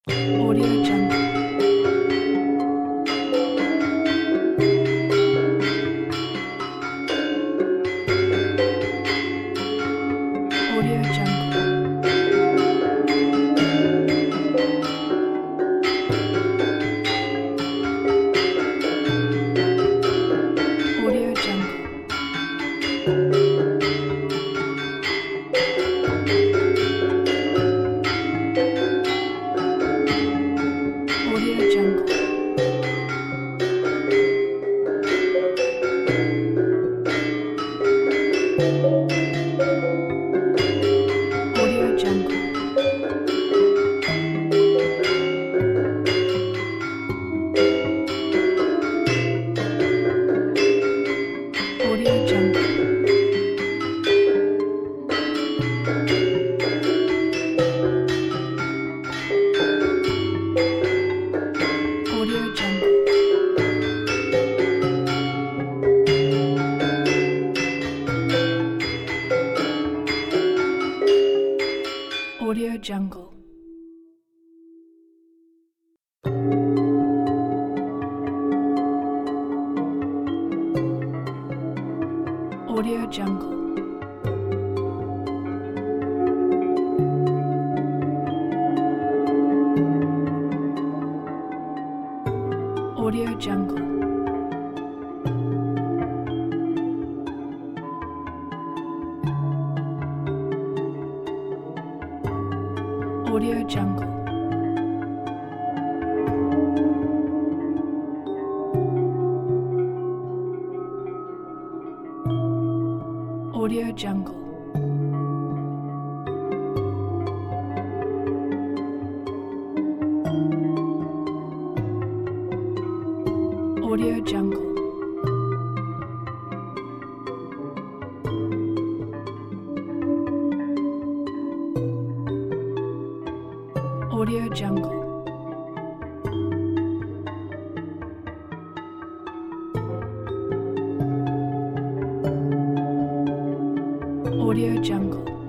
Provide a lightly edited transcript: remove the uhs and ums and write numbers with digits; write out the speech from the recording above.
Audio Jungle. Audio Jungle. Audio Jungle. Audio Jungle. Audio Jungle. Audio Jungle. Audio Jungle. Audio Jungle. Audio Jungle. Audio Jungle. Audio Jungle. Audio Jungle. Audio Jungle. Audio Jungle. Audio Jungle.